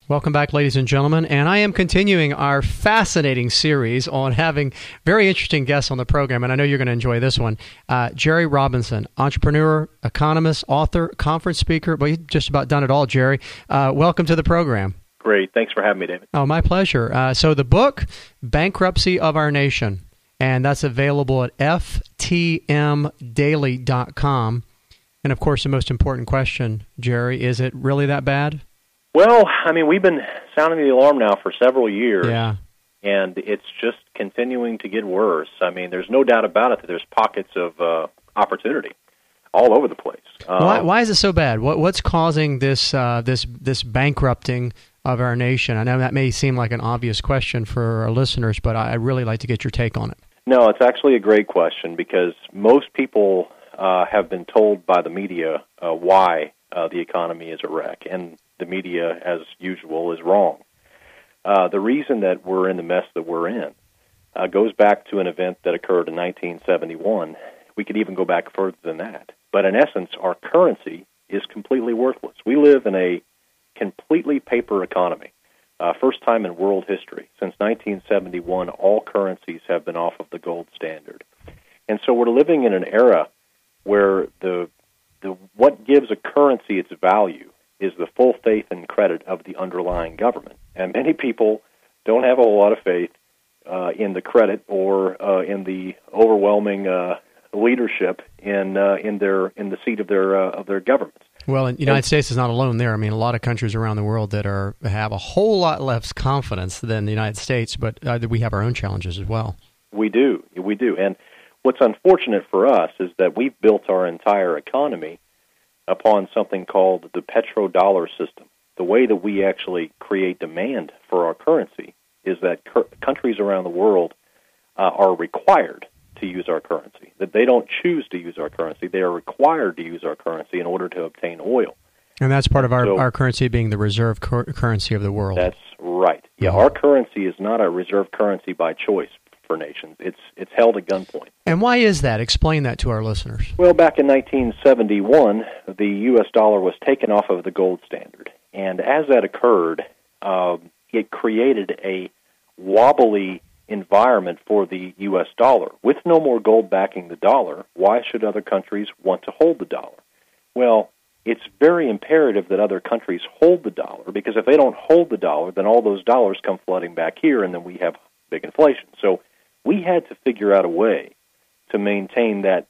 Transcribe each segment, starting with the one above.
Welcome back, ladies and gentlemen. And I am continuing our fascinating series on having very interesting guests on the program, and I know you're going to enjoy this one. Jerry Robinson, entrepreneur, economist, author, conference speaker. Well, you've just about done it all, Jerry. Welcome to the program. Great. Thanks for having me, David. Oh, my pleasure. So the book, Bankruptcy of Our Nation, and that's available at ftmdaily.com. And, of course, the most important question, Jerry, is it really that bad? Well, I mean, we've been sounding the alarm now for several years, and it's just continuing to get worse. I mean, there's no doubt about it that there's pockets of opportunity all over the place. Why is it so bad? What's causing this bankrupting of our nation? I know that may seem like an obvious question for our listeners, but I'd really like to get your take on it. No, it's actually a great question because most people have been told by the media why the economy is a wreck, and the media, as usual, is wrong. The reason that we're in the mess that we're in goes back to an event that occurred in 1971. We could even go back further than that. But in essence, our currency is completely worthless. We live in a completely paper economy. First time in world history. Since 1971, all currencies have been off of the gold standard. And so we're living in an era where what gives a currency its value is the full faith and credit of the underlying government. And many people don't have a whole lot of faith in the credit or in the overwhelming leadership in the seat of their governments. Well, and the United States is not alone there. I mean, a lot of countries around the world that have a whole lot less confidence than the United States, but we have our own challenges as well. We do. And what's unfortunate for us is that we've built our entire economy upon something called the petrodollar system. The way that we actually create demand for our currency is that countries around the world are required to use our currency, that they don't choose to use our currency. They are required to use our currency in order to obtain oil. And that's part of our currency being the reserve currency of the world. That's right. Yeah, our currency is not a reserve currency by choice for nations. It's held at gunpoint. And why is that? Explain that to our listeners. Well, back in 1971, the U.S. dollar was taken off of the gold standard. And as that occurred, it created a wobbly environment for the U.S. dollar. With no more gold backing the dollar, why should other countries want to hold the dollar? Well, it's very imperative that other countries hold the dollar, because if they don't hold the dollar, then all those dollars come flooding back here, and then we have big inflation. So we had to figure out a way to maintain that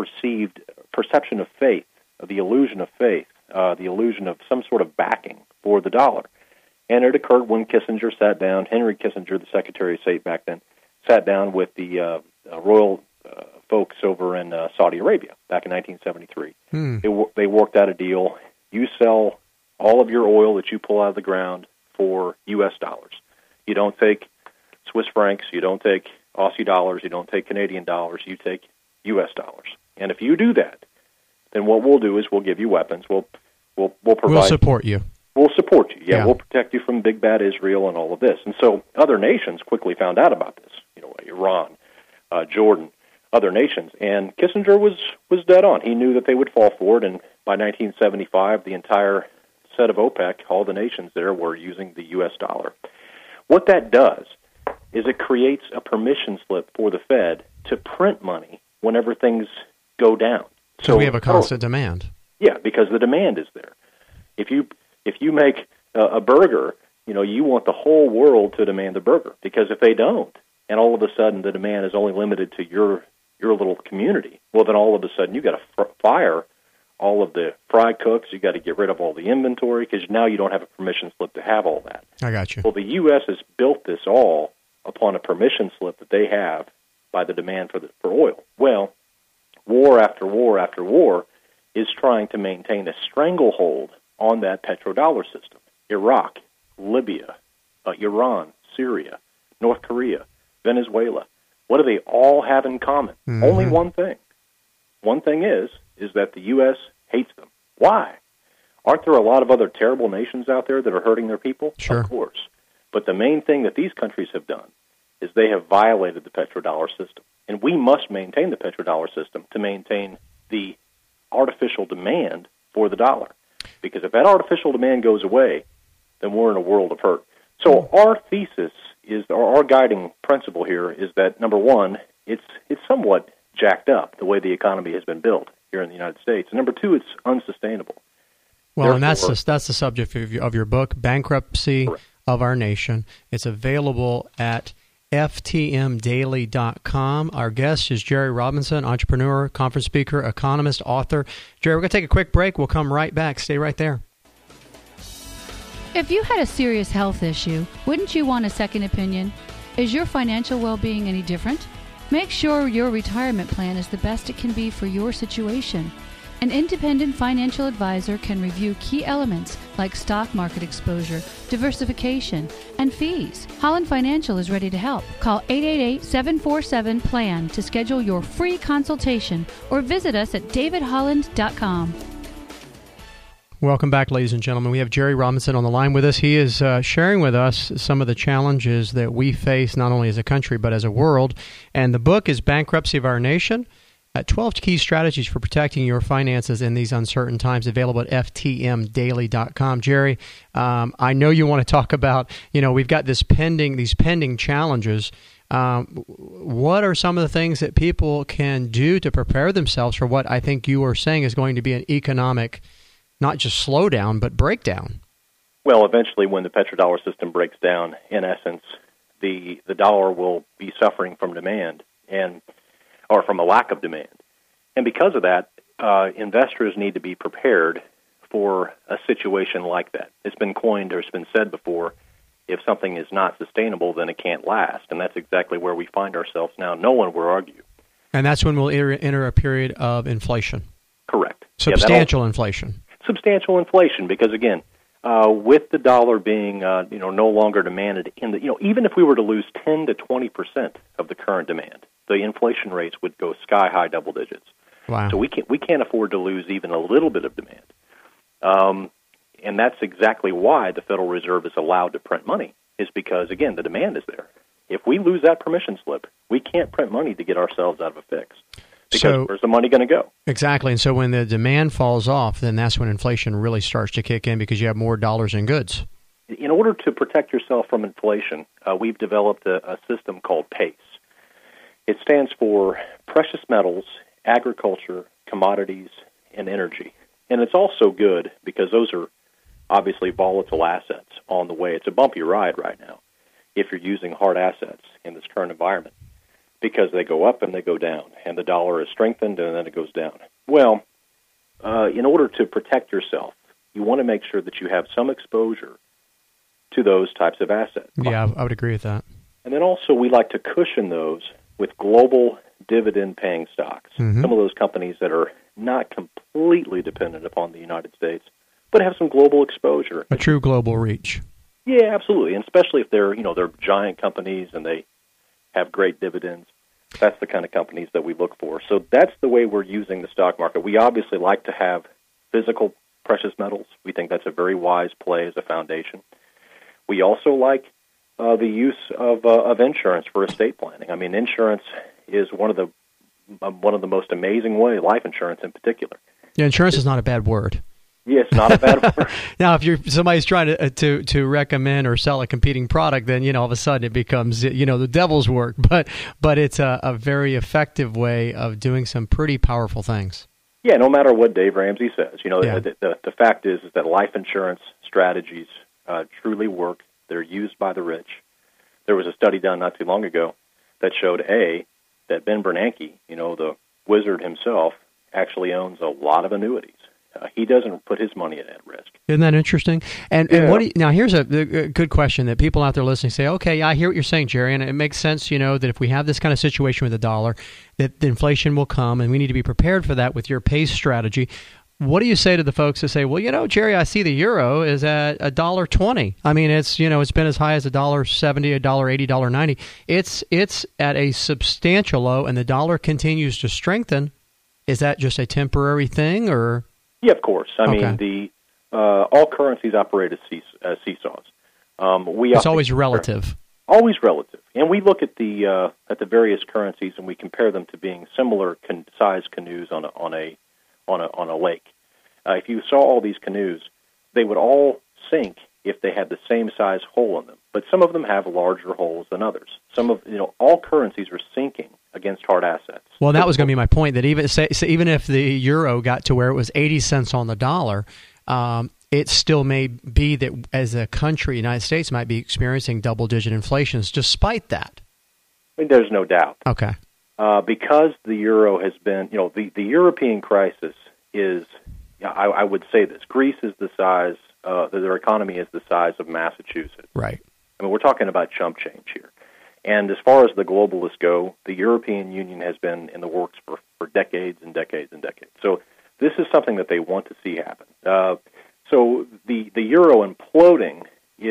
perception of faith, the illusion of faith, the illusion of some sort of backing for the dollar. And it occurred when Kissinger sat down, Henry Kissinger, the Secretary of State back then, sat down with the royal folks over in Saudi Arabia back in 1973. They worked out a deal. You sell all of your oil that you pull out of the ground for U.S. dollars. You don't take Swiss francs, you don't take Aussie dollars, you don't take Canadian dollars, you take U.S. dollars. And if you do that, then what we'll do is we'll give you weapons. We'll provide. We'll support you. We'll support you. Yeah, we'll protect you from big bad Israel and all of this. And so other nations quickly found out about this. Iran, Jordan, other nations. And Kissinger was dead on. He knew that they would fall for it. And by 1975, the entire set of OPEC, all the nations there, were using the U.S. dollar. What that does is it creates a permission slip for the Fed to print money whenever things go down. So we have a constant demand. Yeah, because the demand is there. If you make a burger, you want the whole world to demand the burger, because if they don't, and all of a sudden the demand is only limited to your little community, well, then all of a sudden you got to fire all of the fry cooks. You got to get rid of all the inventory, because now you don't have a permission slip to have all that. I got you. Well, the U.S. has built this all upon a permission slip that they have by the demand for oil. Well, war after war after war is trying to maintain a stranglehold on that petrodollar system. Iraq, Libya, Iran, Syria, North Korea, Venezuela. What do they all have in common? Mm-hmm. Only one thing. One thing is that the U.S. hates them. Why? Aren't there a lot of other terrible nations out there that are hurting their people? Sure. Of course. But the main thing that these countries have done is they have violated the petrodollar system. And we must maintain the petrodollar system to maintain the artificial demand for the dollar. Because if that artificial demand goes away, then we're in a world of hurt. So our thesis is, or our guiding principle here is that, number one, it's somewhat jacked up the way the economy has been built here in the United States. And number two, it's unsustainable. Well, and that's the subject of your book, Bankruptcy of Our Nation. It's available at ftmdaily.com. Our guest is Jerry Robinson, entrepreneur, conference speaker, economist, author. Jerry, we're going to take a quick break. We'll come right back. Stay right there. If you had a serious health issue, wouldn't you want a second opinion? Is your financial well-being any different? Make sure your retirement plan is the best it can be for your situation. An independent financial advisor can review key elements like stock market exposure, diversification, and fees. Holland Financial is ready to help. Call 888-747-PLAN to schedule your free consultation or visit us at davidholland.com. Welcome back, ladies and gentlemen. We have Jerry Robinson on the line with us. He is sharing with us some of the challenges that we face not only as a country but as a world. And the book is Bankruptcy of Our Nation, 12 Key Strategies for Protecting Your Finances in These Uncertain Times, available at ftmdaily.com. Jerry, I know you want to talk about, we've got these pending challenges. What are some of the things that people can do to prepare themselves for what I think you are saying is going to be an economic not just slowdown, but breakdown? Well, eventually when the petrodollar system breaks down, in essence, the dollar will be suffering from demand or from a lack of demand. And because of that, investors need to be prepared for a situation like that. It's been coined, or it's been said before, if something is not sustainable, then it can't last. And that's exactly where we find ourselves now. No one will argue. And that's when we'll enter a period of inflation. Correct. Substantial inflation. Substantial inflation, because again, with the dollar being no longer demanded in the even if we were to lose 10 to 20% of the current demand, the inflation rates would go sky high, double digits. Wow. So we can't afford to lose even a little bit of demand, and that's exactly why the Federal Reserve is allowed to print money, is because again the demand is there. If we lose that permission slip, we can't print money to get ourselves out of a fix. Because where's the money going to go? Exactly. And so when the demand falls off, then that's when inflation really starts to kick in because you have more dollars and goods. In order to protect yourself from inflation, we've developed a system called PACE. It stands for Precious Metals, Agriculture, Commodities, and Energy. And it's also good because those are obviously volatile assets on the way. It's a bumpy ride right now if you're using hard assets in this current environment, because they go up and they go down, and the dollar is strengthened and then it goes down. Well, in order to protect yourself, you want to make sure that you have some exposure to those types of assets. Yeah, I would agree with that. And then also we like to cushion those with global dividend-paying stocks. Mm-hmm. Some of those companies that are not completely dependent upon the United States, but have some global exposure. A true global reach. Yeah, absolutely, and especially if they're giant companies and they have great dividends. That's the kind of companies that we look for. So that's the way we're using the stock market. We obviously like to have physical precious metals. We think that's a very wise play as a foundation. We also like the use of insurance for estate planning. I mean, insurance is one of the most amazing ways, life insurance in particular. Yeah, insurance is not a bad word. Yes, not a bad word. Now, if somebody's trying to recommend or sell a competing product, then all of a sudden it becomes the devil's work. But it's a very effective way of doing some pretty powerful things. Yeah, no matter what Dave Ramsey says, the fact is that life insurance strategies truly work. They're used by the rich. There was a study done not too long ago that showed that Ben Bernanke, the wizard himself, actually owns a lot of annuities. He doesn't put his money at risk. Isn't that interesting? And now here's a good question that people out there listening say, okay, I hear what you're saying, Jerry, and it makes sense, that if we have this kind of situation with the dollar, that the inflation will come, and we need to be prepared for that with your PACE strategy. What do you say to the folks that say, well, Jerry, I see the euro is at $1.20. I mean, it's been as high as $1.70, $1.80, $1.90. It's at a substantial low, and the dollar continues to strengthen. Is that just a temporary thing, or? Yeah, of course. I mean, all currencies operate as seesaws. It's always relative. Always relative, and we look at the various currencies and we compare them to being similar size canoes on a lake. If you saw all these canoes, they would all sink if they had the same size hole in them. But some of them have larger holes than others. All currencies are sinking against hard assets. Well, that was going to be my point, that even if the euro got to where it was 80 cents on the dollar, it still may be that as a country, the United States might be experiencing double-digit inflations despite that. I mean, there's no doubt. Okay. Because the euro has been, the European crisis is, I would say this, Greece is the size, their economy is the size of Massachusetts. Right. I mean, we're talking about chump change here. And as far as the globalists go, the European Union has been in the works for decades and decades and decades. So this is something that they want to see happen. So the euro imploding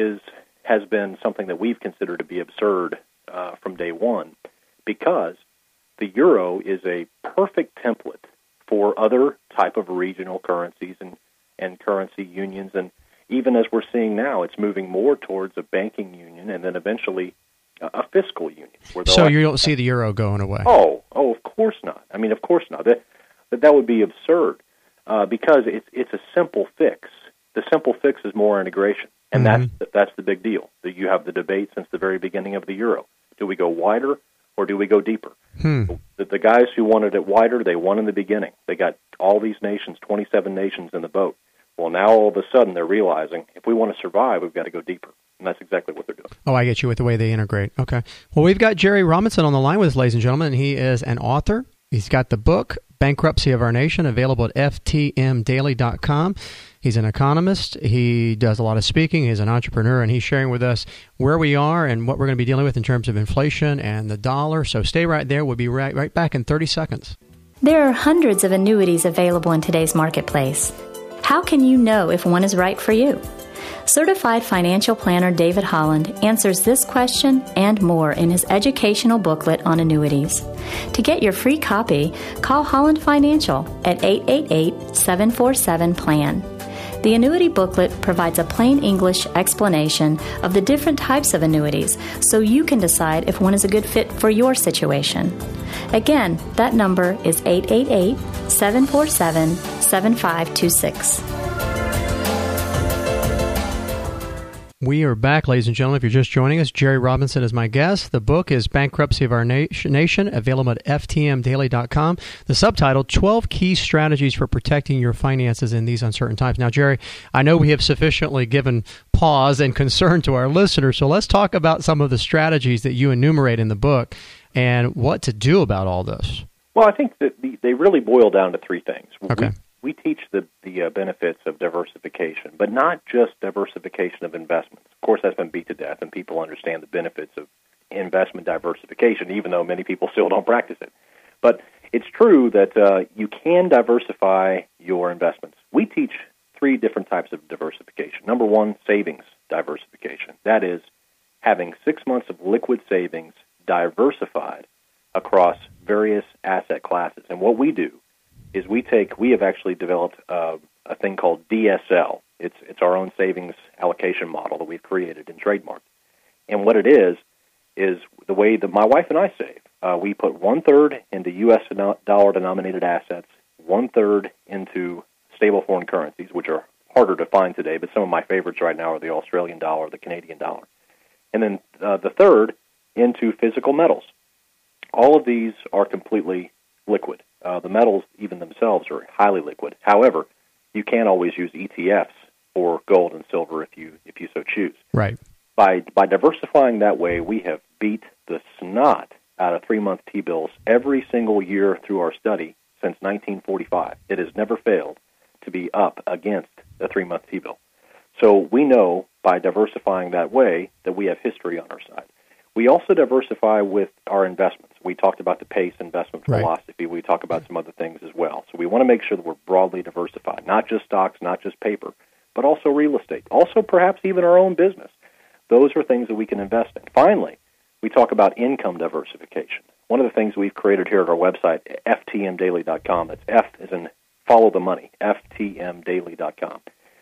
has been something that we've considered to be absurd from day one, because the euro is a perfect template for other type of regional currencies and currency unions. And even as we're seeing now, it's moving more towards a banking union and then eventually a fiscal union. So you don't see the euro going away? Oh, of course not. I mean, of course not. That would be absurd because it's a simple fix. The simple fix is more integration, and that's the big deal. You have the debate since the very beginning of the euro. Do we go wider or do we go deeper? The guys who wanted it wider, they won in the beginning. They got all these nations, 27 nations in the boat. Well, now all of a sudden they're realizing if we want to survive, we've got to go deeper. And that's exactly what they're doing. Oh, I get you with the way they integrate. Okay. Well, we've got Jerry Robinson on the line with us, ladies and gentlemen. He is an author. He's got the book, Bankruptcy of Our Nation, available at ftmdaily.com. He's an economist. He does a lot of speaking. He's an entrepreneur, and he's sharing with us where we are and what we're going to be dealing with in terms of inflation and the dollar. So stay right there. We'll be right back in 30 seconds. There are hundreds of annuities available in today's marketplace. How can you know if one is right for you? Certified financial planner David Holland answers this question and more in his educational booklet on annuities. To get your free copy, call Holland Financial at 888-747-PLAN. The annuity booklet provides a plain English explanation of the different types of annuities so you can decide if one is a good fit for your situation. Again, that number is 888-747-7526. We are back, ladies and gentlemen. If you're just joining us, Jerry Robinson is my guest. The book is Bankruptcy of Our Nation, available at ftmdaily.com. The subtitle, 12 Key Strategies for Protecting Your Finances in These Uncertain Times. Now, Jerry, I know we have sufficiently given pause and concern to our listeners, so let's talk about some of the strategies that you enumerate in the book and what to do about all this. Well, I think that they really boil down to three things. Okay. We teach the benefits of diversification, but not just diversification of investments. Of course, that's been beat to death, and people understand the benefits of investment diversification, even though many people still don't practice it. But it's true that you can diversify your investments. We teach three different types of diversification. Number one, savings diversification. That is having 6 months of liquid savings diversified across various asset classes. And what we do is we have actually developed a thing called DSL. It's our own savings allocation model that we've created and trademarked. And what it is the way that my wife and I save. We put 1/3 into U.S. dollar-denominated assets, 1/3 into stable foreign currencies, which are harder to find today, but some of my favorites right now are the Australian dollar, the Canadian dollar. And then the third into physical metals. All of these are completely liquid. The metals, even themselves, are highly liquid. However, you can always use ETFs for gold and silver if you so choose. Right. By diversifying that way, we have beat the snot out of 3-month T-bills every single year through our study since 1945. It has never failed to be up against a 3-month T-bill. So we know by diversifying that way that we have history on our side. We also diversify with our investments. We talked about the PACE investment philosophy. We talk about some other things as well. So we want to make sure that we're broadly diversified, not just stocks, not just paper, but also real estate, also perhaps even our own business. Those are things that we can invest in. Finally, we talk about income diversification. One of the things we've created here at our website, ftmdaily.com, that's F as in follow the money, ftmdaily.com.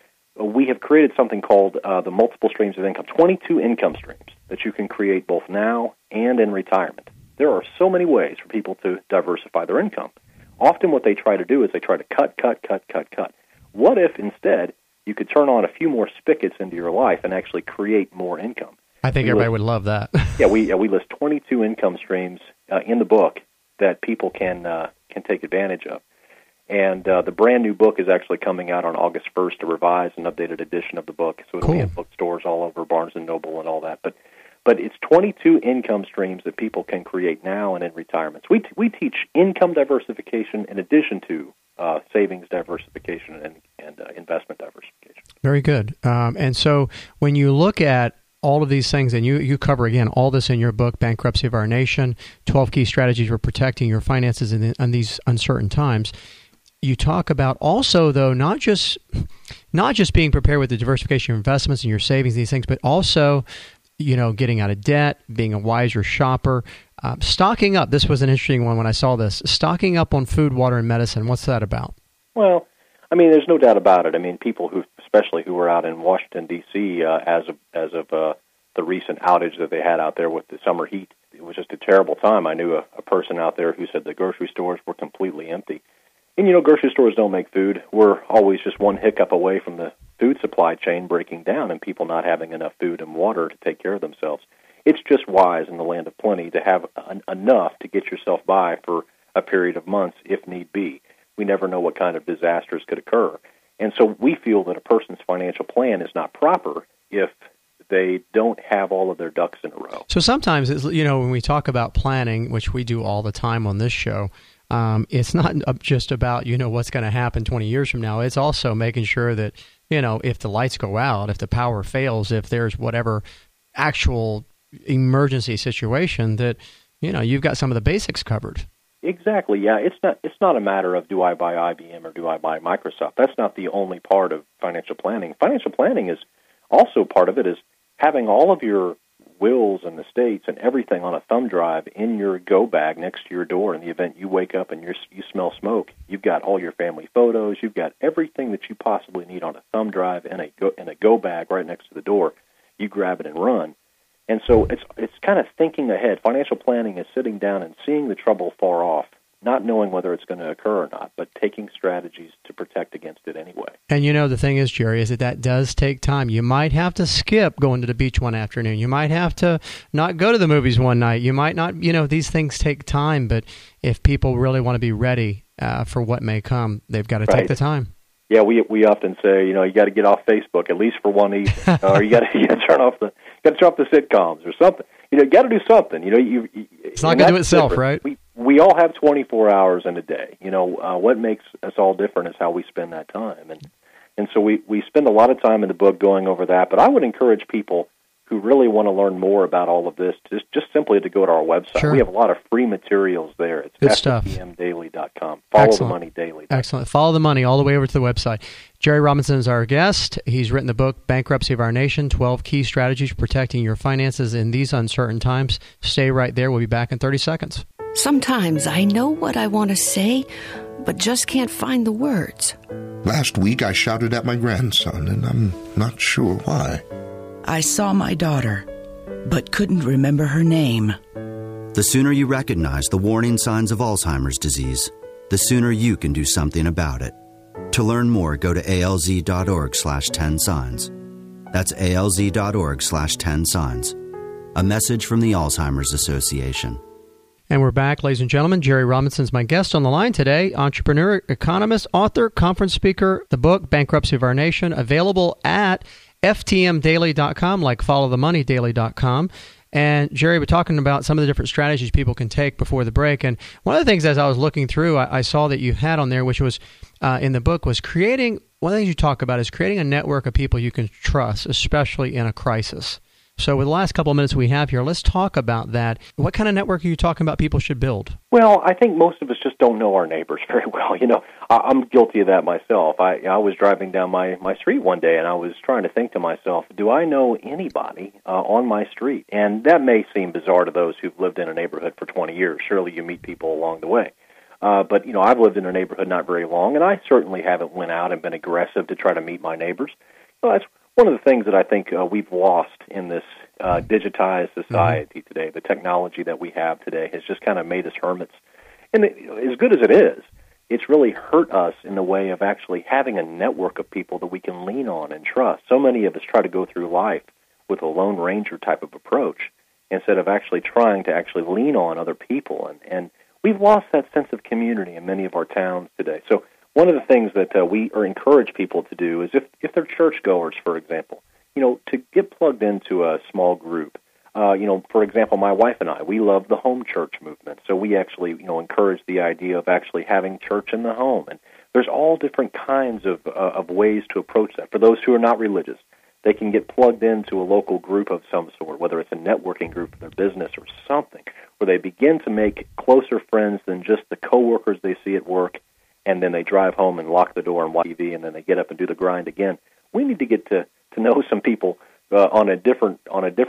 We have created something called the multiple streams of income, 22 income streams that you can create both now and in retirement. There are so many ways for people to diversify their income. Often what they try to do is they try to cut. What if instead you could turn on a few more spigots into your life and actually create more income. I think everybody would love that. We list 22 income streams in the book that people can take advantage of. And the brand new book is actually coming out on August 1st, a revised and updated edition of the book. So it'll be in bookstores all over, Barnes & Noble and all that. But it's 22 income streams that people can create now and in retirement. So we teach income diversification in addition to savings diversification and investment diversification. Very good. And so when you look at all of these things, and you cover, again, all this in your book, Bankruptcy of Our Nation, 12 Key Strategies for Protecting Your Finances in these uncertain times, you talk about also, though, not just being prepared with the diversification of investments and your savings, these things, but also, getting out of debt, being a wiser shopper, stocking up. This was an interesting one when I saw this. Stocking up on food, water, and medicine. What's that about? Well, there's no doubt about it. People especially who were out in Washington, D.C., as of the recent outage that they had out there with the summer heat, it was just a terrible time. I knew a person out there who said the grocery stores were completely empty. And, grocery stores don't make food. We're always just one hiccup away from the food supply chain breaking down and people not having enough food and water to take care of themselves. It's just wise in the land of plenty to have enough to get yourself by for a period of months if need be. We never know what kind of disasters could occur. And so we feel that a person's financial plan is not proper if they don't have all of their ducks in a row. So sometimes, when we talk about planning, which we do all the time on this show, it's not just about, what's going to happen 20 years from now. It's also making sure that, if the lights go out, if the power fails, if there's whatever actual emergency situation, that, you've got some of the basics covered. Exactly, yeah. It's not a matter of do I buy IBM or do I buy Microsoft. That's not the only part of financial planning. Financial planning is also part of it is having all of your wills and estates and everything on a thumb drive in your go bag next to your door. In the event you wake up and you smell smoke, you've got all your family photos, you've got everything that you possibly need on a thumb drive in a go bag right next to the door. You grab it and run. And so it's kind of thinking ahead. Financial planning is sitting down and seeing the trouble far off, not knowing whether it's going to occur or not, but taking strategies to protect against it anyway. And the thing is, Jerry, is that does take time. You might have to skip going to the beach one afternoon. You might have to not go to the movies one night. You might not, these things take time, but if people really want to be ready for what may come, they've got to take the time. Yeah, we often say, you got to get off Facebook at least for one evening, or you got to turn off the sitcoms or something. You got to do something. It's not going to do itself, right? We all have 24 hours in a day. What makes us all different is how we spend that time, and so we spend a lot of time in the book going over that. But I would encourage people who really want to learn more about all of this just simply to go to our website. Sure. We have a lot of free materials there. It's FTMDaily.com. Follow the Money Daily. Excellent. Follow the money all the way over to the website. Jerry Robinson is our guest. He's written the book, Bankruptcy of Our Nation, 12 Key Strategies for Protecting Your Finances in These Uncertain Times. Stay right there. We'll be back in 30 seconds. Sometimes I know what I want to say, but just can't find the words. Last week I shouted at my grandson, and I'm not sure why. I saw my daughter, but couldn't remember her name. The sooner you recognize the warning signs of Alzheimer's disease, the sooner you can do something about it. To learn more, go to alz.org/10signs. That's alz.org/10signs. A message from the Alzheimer's Association. And we're back, ladies and gentlemen. Jerry Robinson's my guest on the line today. Entrepreneur, economist, author, conference speaker. The book, Bankruptcy of Our Nation, available at FTMDaily.com, like followthemoneydaily.com. And Jerry, we're talking about some of the different strategies people can take before the break. And one of the things as I was looking through, I saw that you had on there, which was in the book, was creating, one of the things you talk about is creating a network of people you can trust, especially in a crisis. So with the last couple of minutes we have here, let's talk about that. What kind of network are you talking about people should build? Well, I think most of us just don't know our neighbors very well. I'm guilty of that myself. I was driving down my street one day, and I was trying to think to myself, do I know anybody on my street? And that may seem bizarre to those who've lived in a neighborhood for 20 years. Surely you meet people along the way. But I've lived in a neighborhood not very long, and I certainly haven't went out and been aggressive to try to meet my neighbors. Well, that's one of the things that I think we've lost in this digitized society today. The technology that we have today has just kind of made us hermits. And as good as it is, it's really hurt us in the way of actually having a network of people that we can lean on and trust. So many of us try to go through life with a Lone Ranger type of approach instead of actually trying to actually lean on other people. And we've lost that sense of community in many of our towns today. So one of the things that we encourage people to do is if they're churchgoers, for example, to get plugged into a small group. For example, my wife and I, we love the home church movement. So we actually, encourage the idea of actually having church in the home. And there's all different kinds of ways to approach that. For those who are not religious, they can get plugged into a local group of some sort, whether it's a networking group for their business or something, where they begin to make closer friends than just the coworkers they see at work, and then they drive home and lock the door and watch TV, and then they get up and do the grind again. We need to get to know some people on a different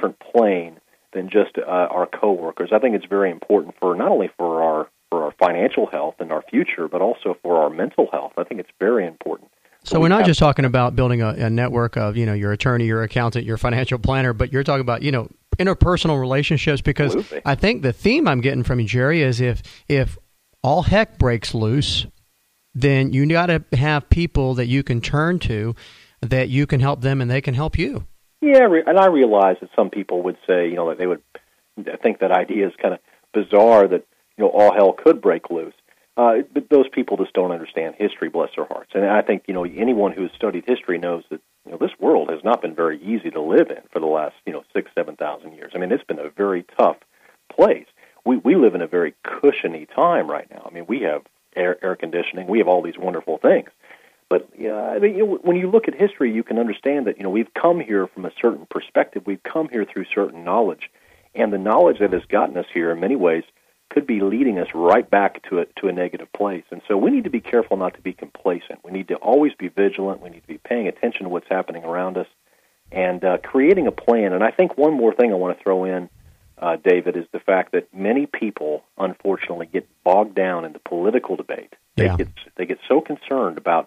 plane than just our coworkers. I think it's very important for not only for our financial health and our future, but also for our mental health. I think it's very important. So we're not just talking about building a network of, your attorney, your accountant, your financial planner, but you're talking about, interpersonal relationships, because Absolutely. I think the theme I'm getting from you, Jerry, is if all heck breaks loose, then you got to have people that you can turn to, that you can help them and they can help you. Yeah, and I realize that some people would say, that they would think that idea is kind of bizarre, that, all hell could break loose. But those people just don't understand history, bless their hearts. And I think, anyone who has studied history knows that, this world has not been very easy to live in for the last, 6,000-7,000 years. I mean, it's been a very tough place. We live in a very cushiony time right now. I mean, we have air conditioning. We have all these wonderful things. But when you look at history, you can understand that, we've come here from a certain perspective. We've come here through certain knowledge. And the knowledge that has gotten us here in many ways could be leading us right back to a negative place. And so we need to be careful not to be complacent. We need to always be vigilant. We need to be paying attention to what's happening around us and creating a plan. And I think one more thing I want to throw in, David, is the fact that many people, unfortunately, get bogged down in the political debate. Yeah. They get so concerned about,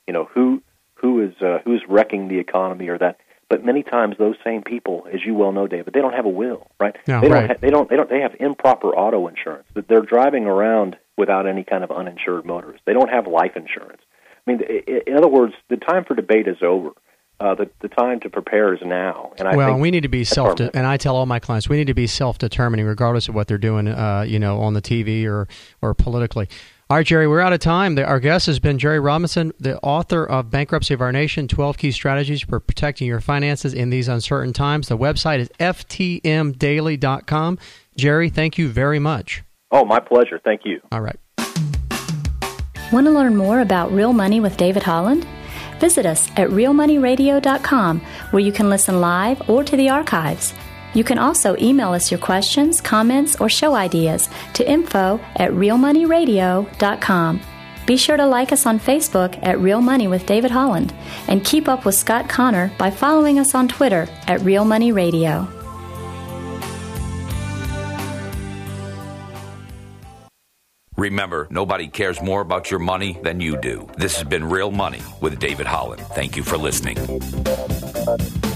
who's wrecking the economy or that. But many times those same people, as you well know, David, they don't have a will, right? No, they have improper auto insurance. That they're driving around without any kind of uninsured motorist. They don't have life insurance. I mean, in other words, the time for debate is over. The time to prepare is now. And I think we need to be and I tell all my clients, we need to be self-determining regardless of what they're doing, on the TV or politically. All right, Jerry, we're out of time. Our guest has been Jerry Robinson, the author of Bankruptcy of Our Nation, 12 Key Strategies for Protecting Your Finances in These Uncertain Times. The website is ftmdaily.com. Jerry, thank you very much. Oh, my pleasure. Thank you. All right. Want to learn more about Real Money with David Holland? Visit us at realmoneyradio.com, where you can listen live or to the archives. You can also email us your questions, comments, or show ideas to info@realmoneyradio.com. Be sure to like us on Facebook at Real Money with David Holland, and keep up with Scott Connor by following us on Twitter at Real Money Radio. Remember, nobody cares more about your money than you do. This has been Real Money with David Holland. Thank you for listening.